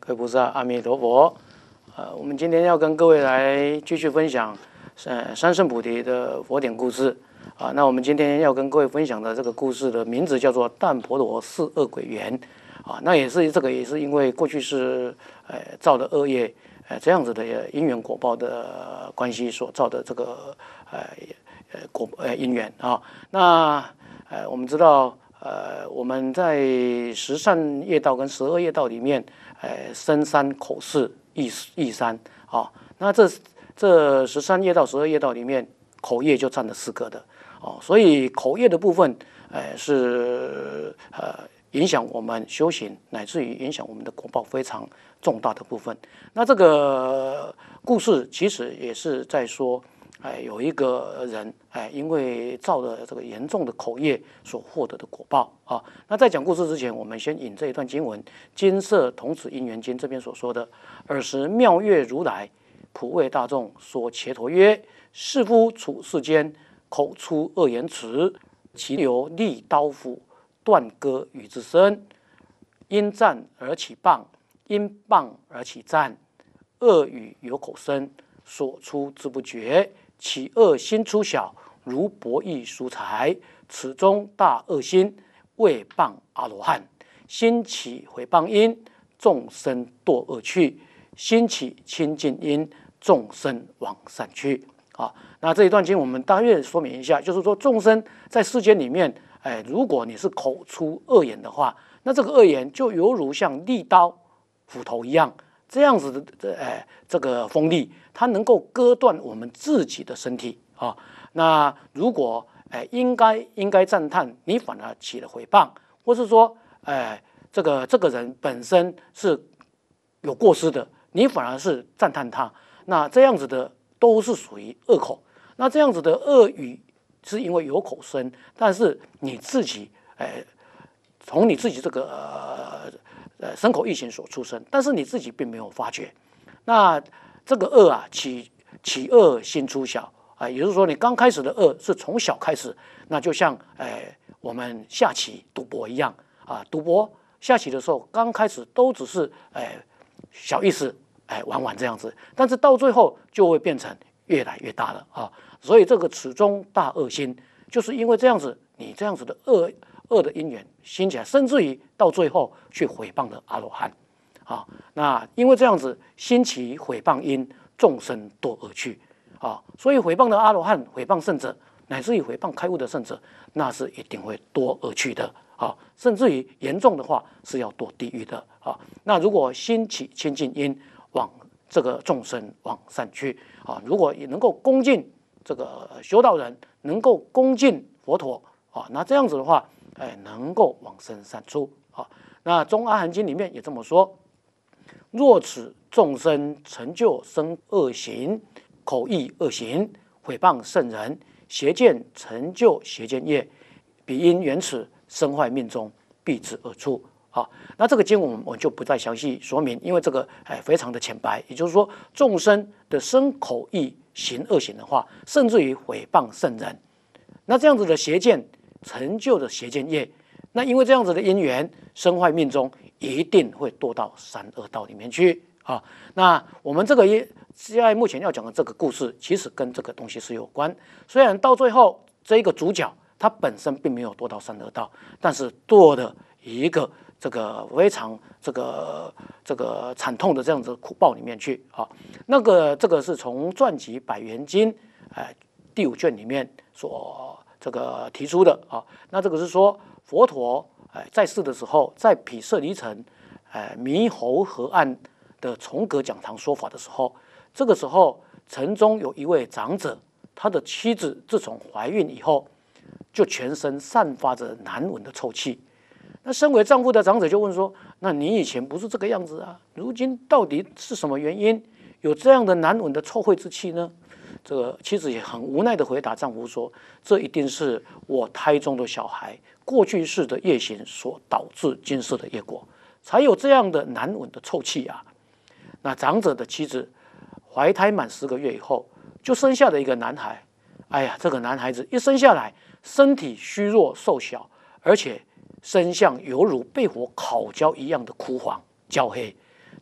各位菩萨，阿弥陀佛。我们今天要跟各位来继续分享，三圣菩提的佛典故事啊。那我们今天要跟各位分享的这个故事的名字叫做但婆罗四恶鬼缘啊。那也是因为过去是造的恶业，这样子的因缘果报的关系所造的这个因缘啊。那我们知道。我们在十善业道跟十恶业道里面，身三口四意三啊。那这十善业道、十恶业道里面，口业就占了4个的哦。所以口业的部分，是影响我们修行，乃至于影响我们的果报非常重大的部分。那这个故事其实也是在说。有一个人，因为造了这个严重的口业所获得的果报啊。那在讲故事之前，我们先引这一段经文，《金色童子因缘经》这边所说的：尔时妙月如来普为大众说伽陀曰：士夫处世间，口出恶言辞，其流利刀斧，断割与之身。因战而起谤，因谤而起赞，恶语有口生，所出之不绝。其恶心出小，如博弈输财，此中大恶心，谓谤阿罗汉。心起毁谤因，众生堕恶趣；心起清净因，众生往善去。啊，那这一段经我们大约说明一下，就是说众生在世间里面，如果你是口出恶言的话，那这个恶言就犹如像利刀、斧头一样。这样子的这个锋利，它能够割断我们自己的身体啊。那如果应该赞叹，你反而起了诽谤，或是说这个人本身是有过失的，你反而是赞叹他，那这样子的都是属于恶口。那这样子的恶语是因为有口生，但是你自己从你自己这个身口意行所出生，但是你自己并没有发觉。那这个恶啊，起恶心出小啊，也就是说，你刚开始的恶是从小开始，那就像我们下棋赌博一样啊，赌博下棋的时候，刚开始都只是小意思玩这样子，但是到最后就会变成越来越大了啊。所以这个此中大恶心，就是因为这样子，你这样子的恶的因缘兴起来，甚至于到最后去毁谤了阿罗汉，啊，那因为这样子兴起毁谤因，众生堕恶趣，啊，所以毁谤的阿罗汉、毁谤圣者，乃至于毁谤开悟的圣者，那是一定会堕恶趣的，啊，甚至于严重的话是要堕地狱的，啊，那如果兴起清净因，往这个众生往善去，啊，如果也能够恭敬这个修道人，能够恭敬佛陀，啊，那这样子的话。能够往生善处啊。那《中阿含经》里面也这么说：若此众生成就生恶行、口意恶行、毁谤圣人、邪见成就邪见业，彼因缘此生坏命中，必至恶处。啊，那这个经文我就不再详细说明，因为这个非常的浅白。也就是说，众生的身口意行恶行的话，甚至于毁谤圣人，那这样子的邪见。成就的邪见业，那因为这样子的因缘生坏命中，一定会堕到三恶道里面去啊。那我们这个现在目前要讲的这个故事，其实跟这个东西是有关。虽然到最后这一个主角他本身并没有堕到三恶道，但是堕了一个这个非常这个惨痛的这样子的苦报里面去啊。这个是从传集百缘经第5卷里面所。这个提出的啊，那这个是说佛陀在世的时候，在毗舍离城猕猴河岸的重阁讲堂说法的时候，这个时候城中有一位长者，他的妻子自从怀孕以后，就全身散发着难闻的臭气。那身为丈夫的长者就问说：“那你以前不是这个样子啊？如今到底是什么原因有这样的难闻的臭秽之气呢？”这个妻子也很无奈地回答丈夫说：“这一定是我胎中的小孩过去世的业行所导致今世的业果，才有这样的难闻的臭气啊。”那长者的妻子怀胎满10个月以后，就生下了一个男孩。哎呀，这个男孩子一生下来，身体虚弱瘦小，而且身相犹如被火烤焦一样的枯黄焦黑。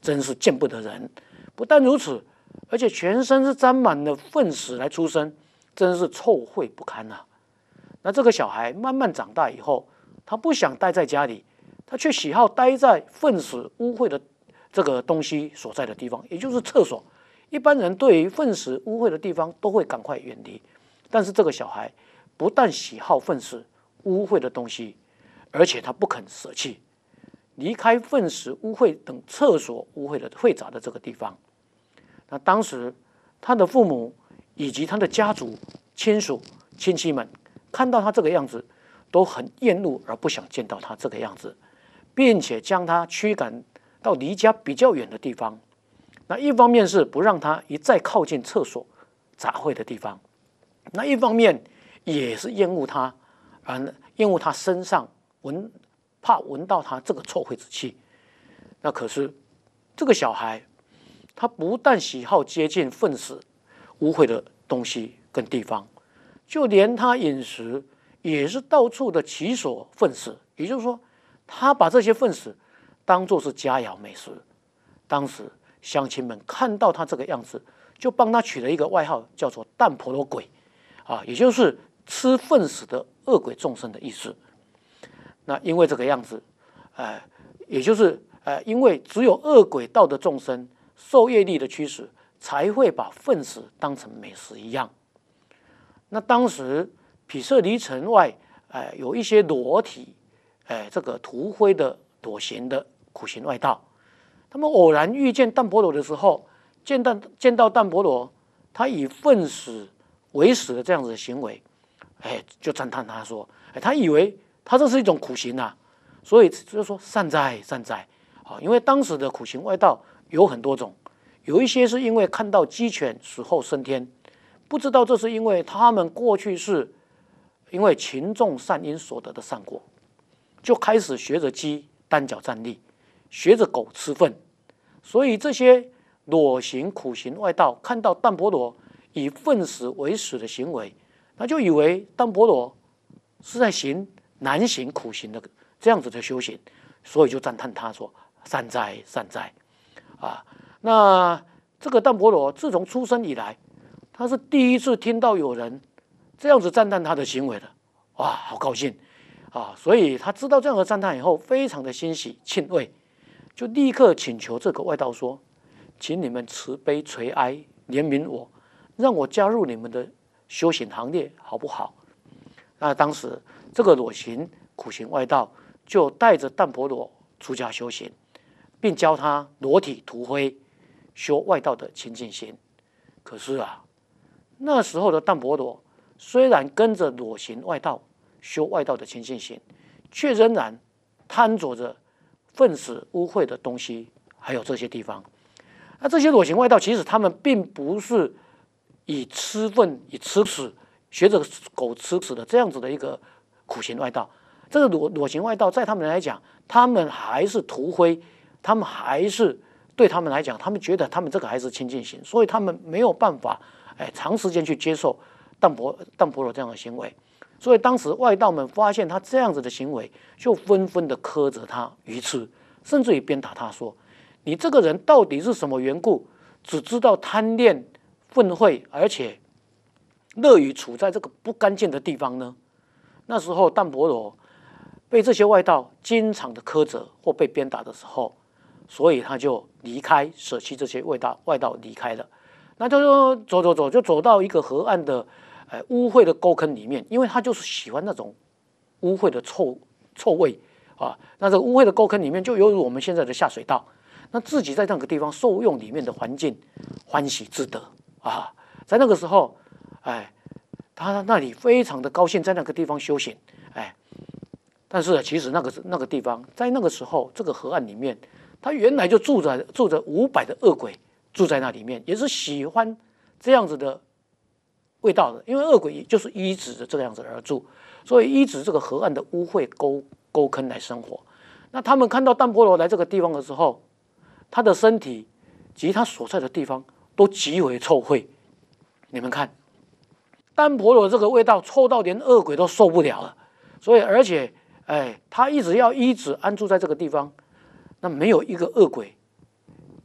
真是见不得人。不但如此，而且全身是沾满了粪屎来出生，真是臭秽不堪啊！那这个小孩慢慢长大以后，他不想待在家里，他却喜好待在粪屎污秽的这个东西所在的地方，也就是厕所。一般人对于粪屎污秽的地方都会赶快远离，但是这个小孩不但喜好粪屎污秽的东西，而且他不肯舍弃离开粪屎污秽等厕所污秽的秽杂的这个地方。那当时他的父母以及他的家族亲属亲戚们看到他这个样子，都很厌恶而不想见到他这个样子，并且将他驱赶到离家比较远的地方。那一方面是不让他一再靠近厕所杂秽的地方，那一方面也是厌恶他，厌恶他身上怕闻到他这个臭秽之气。那可是这个小孩，他不但喜好接近粪屎污秽的东西跟地方，就连他饮食也是到处的其所粪屎，也就是说，他把这些粪屎当作是佳肴美食。当时乡亲们看到他这个样子，就帮他取了一个外号，叫做蛋婆罗鬼，也就是吃粪屎的恶鬼众生的意思。那因为这个样子，也就是因为只有恶鬼道的众生受业力的驱使，才会把粪屎当成美食一样。那当时毗舍离城外，有一些裸体，这个涂灰的裸行的苦行外道。他们偶然遇见淡婆罗的时候，见到淡婆罗，他以粪屎为食的这样子的行为，就赞叹他说，他以为他这是一种苦行啊，所以就说善哉善哉。因为当时的苦行外道有很多种，有一些是因为看到鸡犬死后升天，不知道这是因为他们过去是因为勤种善因所得的善果，就开始学着鸡单脚站立，学着狗吃粪。所以这些裸行苦行外道看到淡婆罗以粪屎为食的行为，那就以为淡婆罗是在行难行苦行的这样子的修行，所以就赞叹他说善哉善哉。那这个淡婆罗自从出生以来，他是第一次听到有人这样子赞叹他的行为的，哇，好高兴所以他知道这样的赞叹以后，非常的欣喜庆慰，就立刻请求这个外道说，请你们慈悲垂哀怜悯我，让我加入你们的修行行列好不好？那当时这个裸行苦行外道就带着淡婆罗出家修行，并教他裸体涂灰修外道的清净心。可是那时候的淡婆罗虽然跟着裸行外道修外道的清净心，却仍然贪着着粪屎污秽的东西，还有这些地方。那这些裸行外道其实他们并不是以吃粪以吃屎学着狗吃屎的这样子的一个苦行外道。这个裸行外道在他们来讲，他们还是涂灰，他们还是对他们来讲，他们觉得他们这个还是清净心，所以他们没有办法长时间去接受淡婆罗这样的行为。所以当时外道们发现他这样子的行为，就纷纷的苛责他愚痴，甚至于鞭打他说，你这个人到底是什么缘故，只知道贪恋愤恚，而且乐于处在这个不干净的地方呢？那时候淡婆罗被这些外道经常的苛责或被鞭打的时候，所以他就离开，舍弃这些外道离开了。那他就走到一个河岸的污秽的沟坑里面，因为他就是喜欢那种污秽的臭味那这个污秽的沟坑里面就犹如我们现在的下水道，那自己在那个地方受用里面的环境欢喜自得在那个时候他那里非常的高兴，在那个地方修行但是其实那个地方在那个时候这个河岸里面，他原来就住着500的恶鬼住在那里面，也是喜欢这样子的味道的，因为恶鬼就是依止着这个样子而住，所以依止这个河岸的污秽沟坑来生活。那他们看到淡婆罗来这个地方的时候，他的身体及他所在的地方都极为臭秽。你们看，淡婆罗这个味道臭到连恶鬼都受不了了，所以而且他一直要依止安住在这个地方，那没有一个恶鬼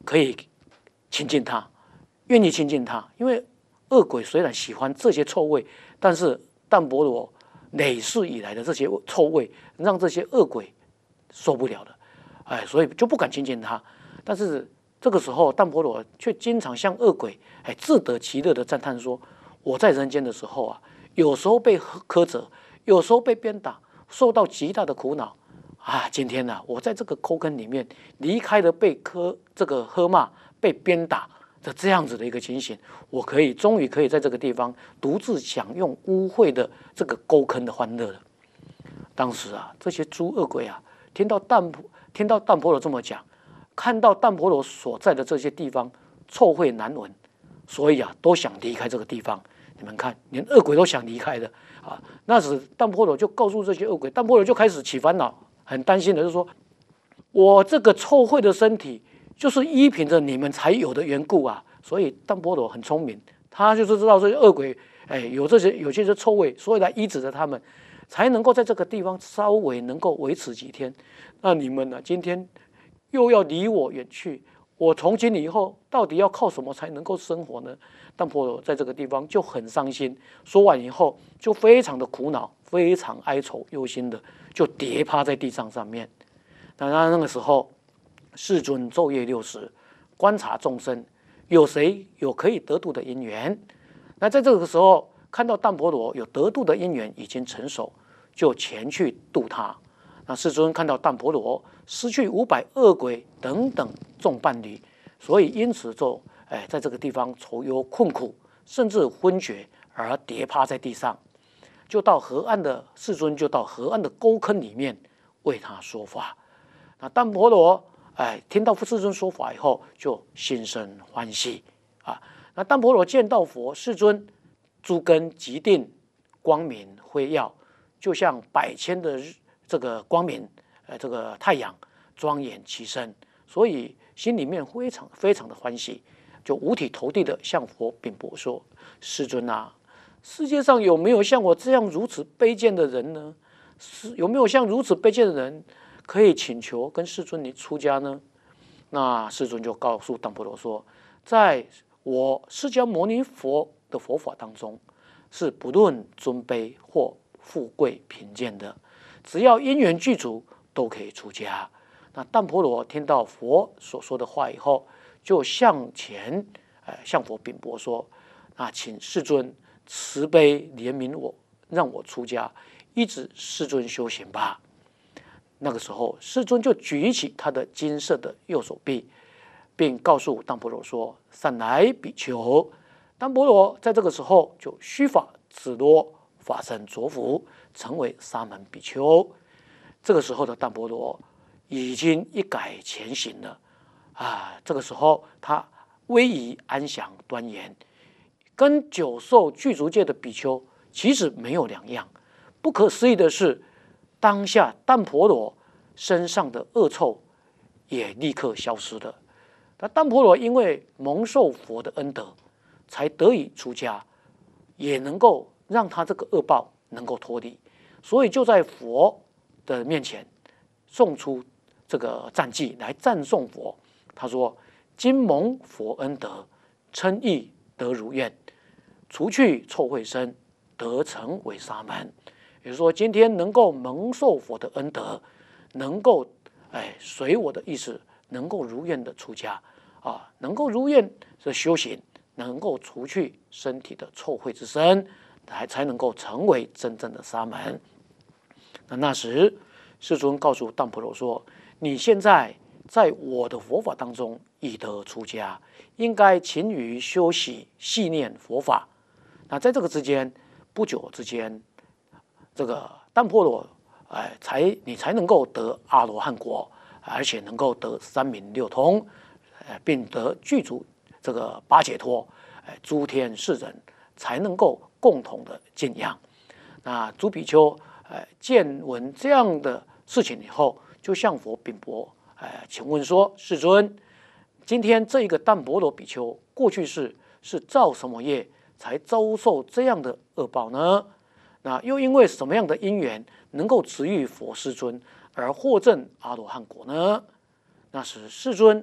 可以亲近他，愿意亲近他。因为恶鬼虽然喜欢这些臭味，但是淡婆罗累世以来的这些臭味，让这些恶鬼受不了了，所以就不敢亲近他。但是这个时候，淡婆罗却经常向恶鬼自得其乐的赞叹说：“我在人间的时候啊，有时候被苛责，有时候被鞭打，受到极大的苦恼啊。今天呢，我在这个沟坑里面离开了被喝骂、被鞭打的这样子的一个情形，我终于可以在这个地方独自享用污秽的这个沟坑的欢乐了。”当时啊，这些诸恶鬼啊，听到淡婆罗这么讲，看到淡婆罗所在的这些地方臭秽难闻，所以啊，都想离开这个地方。你们看，连恶鬼都想离开的啊。那时淡婆罗就告诉这些恶鬼，淡婆罗就开始起烦恼，很担心的就说：“我这个臭秽的身体，就是依凭着你们才有的缘故啊。”所以淡婆罗很聪明，他就是知道这些恶鬼，有些臭味，所以来医治着他们，才能够在这个地方稍微能够维持几天。那你们呢，今天又要离我远去，我从今以后到底要靠什么才能够生活呢？淡婆罗在这个地方就很伤心，说完以后就非常的苦恼，非常哀愁忧心的，就跌趴在地上面。那个时候，世尊昼夜六时观察众生，有谁有可以得度的因缘？那在这个时候，看到淡婆罗有得度的因缘已经成熟，就前去度他。那世尊看到淡婆罗失去500恶鬼等等众伴侣，所以因此就在这个地方愁忧困苦，甚至昏厥而跌趴在地上，世尊就到河岸的沟坑里面为他说法。那淡婆罗听到世尊说法以后，就心生欢喜啊。那淡婆罗见到佛世尊，诸根极定，光明辉耀，就像百千的这个光明，这个太阳庄严其身，所以心里面非常非常的欢喜，就五体投地的向佛禀薄说：“世尊啊，世界上有没有像我这样如此卑贱的人呢？有没有像如此卑贱的人可以请求跟世尊你出家呢？”那世尊就告诉淡婆罗说：“在我释迦牟尼佛的佛法当中，是不论尊卑或富贵贫贱的，只要因缘具足，都可以出家。”那淡婆罗听到佛所说的话以后，就向前向佛禀薄说：“那请世尊慈悲怜悯我，让我出家，依止世尊修行吧。”那个时候，世尊就举起他的金色的右手臂，并告诉淡婆罗说：“善来比丘。”淡婆罗在这个时候就须发紫罗，法身着服，成为沙门比丘。这个时候的淡婆罗已经一改前行了这个时候他威仪安详端严，跟久受具足戒的比丘其实没有两样。不可思议的是，当下淡婆罗身上的恶臭也立刻消失了。那淡婆罗因为蒙受佛的恩德，才得以出家，也能够让他这个恶报能够脱离，所以就在佛的面前送出这个赞偈来赞颂佛。他说：“今蒙佛恩德，称义得如愿，除去臭秽身，得成为沙门。”也就是说，今天能够蒙受佛的恩德，能够随我的意思，能够如愿的出家能够如愿的修行，能够除去身体的臭秽之身，才能够成为真正的沙门。那时世尊告诉淡婆罗说：“你现在在我的佛法当中已得出家，应该勤于修习细念佛法。”那在这个之间，不久之间，这个淡婆罗你才能够得阿罗汉果，而且能够得三明六通，并得具足这个八解脱，诸天世人才能够共同的敬仰。那诸比丘见闻这样的事情以后，就向佛禀薄，请问说：“世尊，今天这一个淡婆罗比丘过去是造什么业，才遭受这样的恶报呢？那又因为什么样的因缘，能够持遇佛世尊而获证阿罗汉果呢？”那时世尊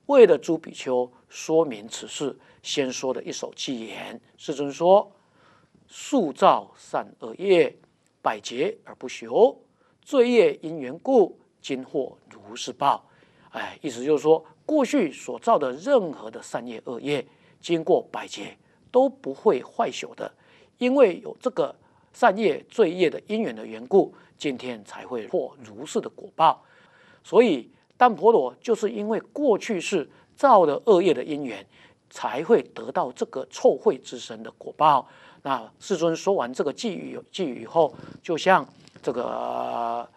为了诸比丘说明此事，先说了一首偈言。世尊说：数造善恶业，百劫而不休，罪业因缘故，今获如是报。意思就是说，过去所造的任何的善业恶业，经过百劫都不会坏朽的，因为有这个善业罪业的因缘的缘故，今天才会获如是的果报。所以但婆罗就是因为过去是造了恶业的因缘，才会得到这个臭秽之身的果报。那世尊说完这个偈语以后，就向这个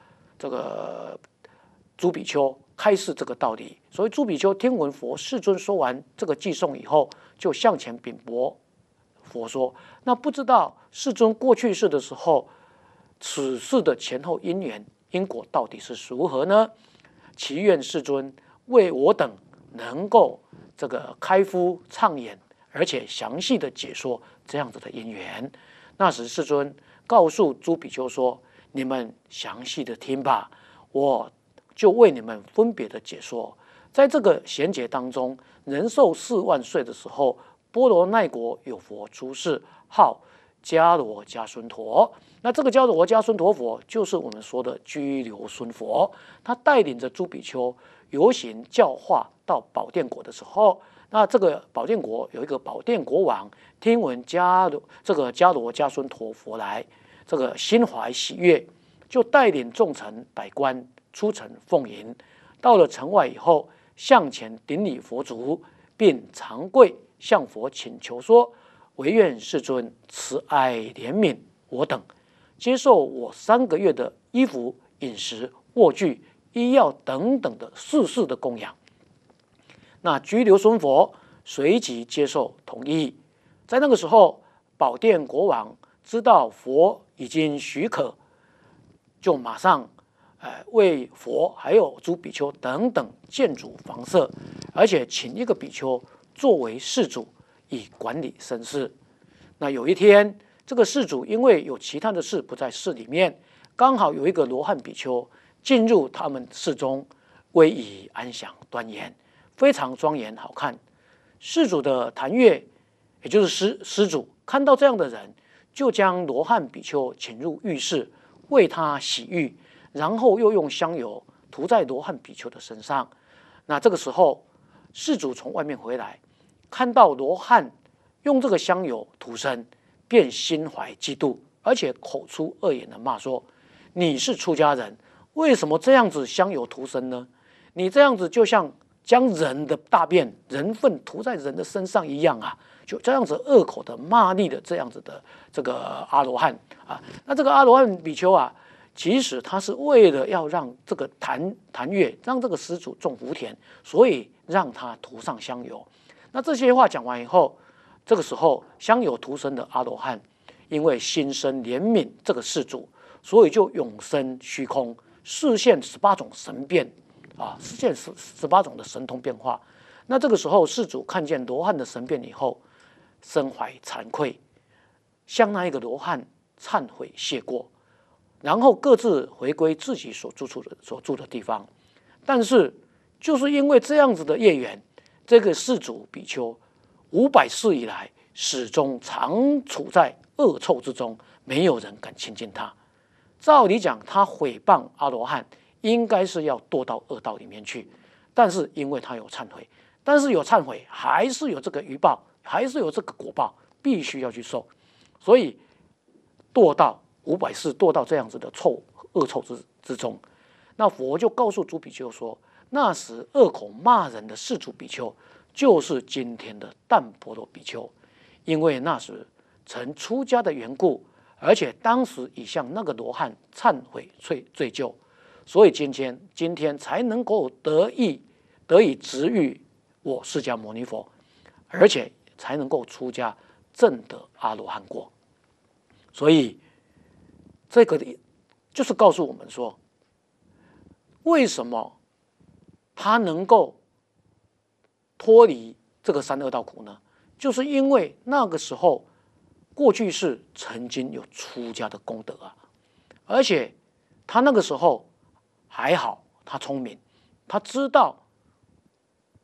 诸比丘开示这个道理。所以诸比丘听闻世尊说完这个偈颂以后，就向前禀驳佛说：那不知道世尊过去世的时候，此事的前后因缘因果到底是如何呢？祈愿世尊为我等能够这个开敷畅演，而且详细的解说这样子的因缘。那时世尊告诉诸比丘说：你们详细的听吧，我就为你们分别的解说。在这个贤劫当中，人寿4万岁的时候，波罗奈国有佛出世，号迦罗迦孙陀。那这个迦罗迦孙陀佛就是我们说的居留孙佛，他带领着诸比丘游行教化到宝殿国的时候，那这个宝殿国有一个宝殿国王，听闻迦罗迦孙陀佛来，这个心怀喜悦，就带领众臣百官出城奉迎。到了城外以后，向前顶礼佛足，并长跪向佛请求说：唯愿世尊慈爱怜悯我等，接受我3个月的衣服、饮食、卧具、医药等等的世事的供养。那居留孙佛随即接受同意。在那个时候，宝殿国王知道佛已经许可，就马上为佛还有诸比丘等等建筑房舍，而且请一个比丘作为事主，以管理僧事。那有一天，这个事主因为有其他的事不在寺里面，刚好有一个罗汉比丘进入他们寺中，威仪安详端严，非常庄严好看。事主的檀越，也就是施主，看到这样的人，就将罗汉比丘请入浴室，为他洗浴，然后又用香油涂在罗汉比丘的身上。那这个时候，事主从外面回来，看到罗汉用这个香油涂身，便心怀嫉妒，而且口出恶言的骂说：你是出家人，为什么这样子香油涂身呢？你这样子就像将人的大便、人粪涂在人的身上一样啊！就这样子恶口的骂詈的这样子的这个阿罗汉啊。那这个阿罗汉比丘啊，其实他是为了要让这个檀越让这个施主种福田，所以让他涂上香油。那这些话讲完以后，这个时候香油涂身的阿罗汉，因为心生怜悯这个施主，所以就永生虚空，示现18种神变啊，示现18种的神通变化。那这个时候施主看见罗汉的神变以后，身怀惭愧，向那一个罗汉忏悔谢过，然后各自回归自己所住的地方。但是就是因为这样子的业缘，这个施主比丘500世以来始终常处在恶臭之中，没有人敢亲近他。照理讲，他毁谤阿罗汉，应该是要堕到恶道里面去，但是因为他有忏悔，但是有忏悔还是有这个余报，还是有这个果报，必须要去受，所以堕到500世，堕到这样子的恶臭之中。那佛就告诉诸比丘说，那时恶口骂人的世主比丘，就是今天的但婆罗比丘，因为那时曾出家的缘故，而且当时已向那个罗汉忏悔罪疚，所以今天才能够得以值遇我释迦牟尼佛，而且才能够出家证得阿罗汉果。所以这个就是告诉我们说，为什么他能够脱离这个三恶道苦呢？就是因为那个时候过去是曾经有出家的功德啊，而且他那个时候还好，他聪明，他知道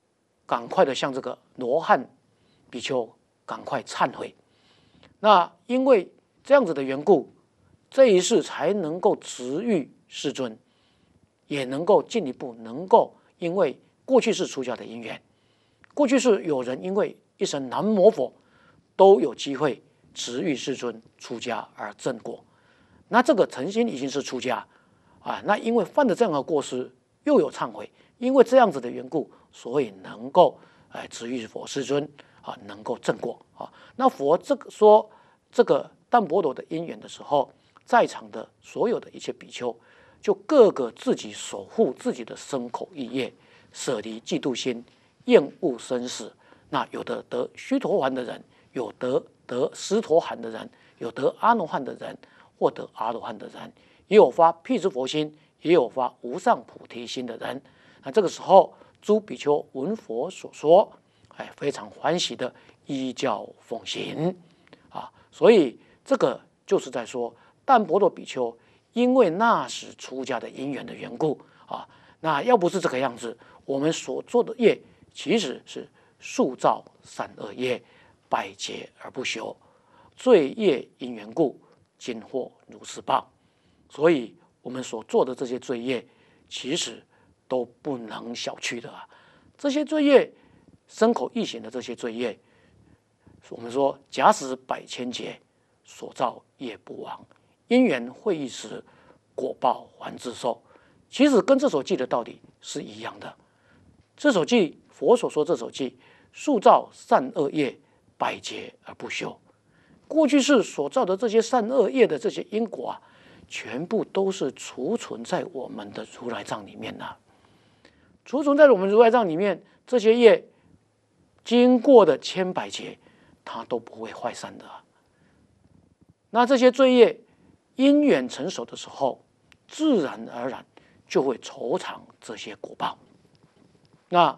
赶快的向这个罗汉比丘赶快忏悔。那因为这样子的缘故，这一世才能够值遇世尊，也能够进一步能够因为过去世出家的因缘，过去世有人因为一声南无佛，都有机会值遇世尊出家而正果。那这个诚心已经是出家啊，那因为犯了这样的过失，又有忏悔，因为这样子的缘故，所以能够值遇佛世尊啊，能够正果啊。那佛这个说这个淡泊罗的因缘的时候，在场的所有的一切比丘，就各个自己守护自己的身口意业，舍离嫉妒心，厌恶生死。那有的得须陀洹的人，有得斯陀含的人，有得阿罗汉的人，或得阿罗汉的人，也有发辟支佛心，也有发无上菩提心的人。那这个时候，诸比丘闻佛所说，非常欢喜的依教奉行啊。所以这个就是在说，淡泊罗比丘因为那时出家的因缘的缘故啊，那要不是这个样子，我们所做的业其实是数造善恶业，百劫而不休，罪业因缘故，今获如是报。所以我们所做的这些罪业，其实都不能小觑的啊。这些罪业，身口意行的这些罪业，我们说假使百千劫，所造业不亡，因缘会意时，果报还自受。其实跟这首偈的道理是一样的。这首偈，佛所说这首偈，数造善恶业，百劫而不休。过去世所造的这些善恶业的这些因果啊，全部都是储存在我们的如来藏里面啊。储存在我们如来藏里面，这些业经过的千百劫，它都不会坏散的啊。那这些罪业因缘成熟的时候，自然而然就会酬偿这些果报。那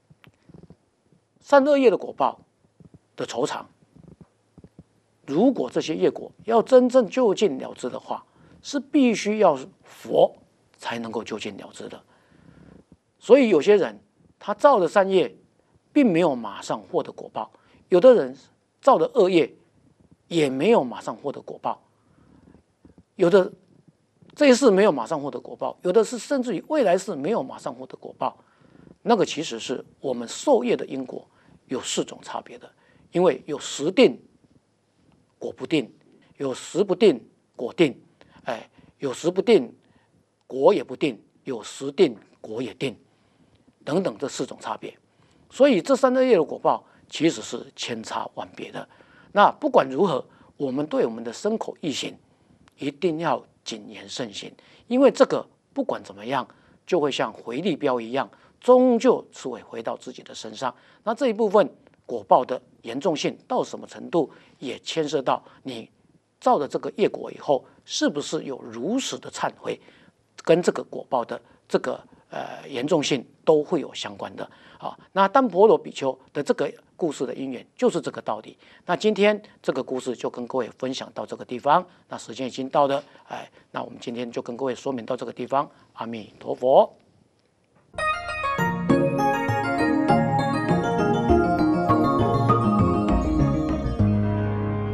善恶业的果报的酬偿，如果这些业果要真正究竟了知的话，是必须要佛才能够究竟了知的。所以有些人他造的善业，并没有马上获得果报；有的人造的恶业，也没有马上获得果报。有的这一世没有马上获得果报，有的是甚至于未来世没有马上获得果报。那个其实是我们受业的因果有4种差别的，因为有时定果不定，有时不定果定，有时不定果也不定，有时定果也定，等等这4种差别。所以这善恶业的果报其实是千差万别的。那不管如何，我们对我们的身口意行一定要谨言慎行，因为这个不管怎么样，就会像回力镖一样，终究是会回到自己的身上。那这一部分果报的严重性到什么程度，也牵涉到你造了这个业果以后，是不是有如实的忏悔，跟这个果报的这个严重性都会有相关的啊。那淡泊罗比丘的这个故事的因缘就是这个道理。那今天这个故事就跟各位分享到这个地方，那时间已经到了，那我们今天就跟各位说明到这个地方。阿弥陀佛。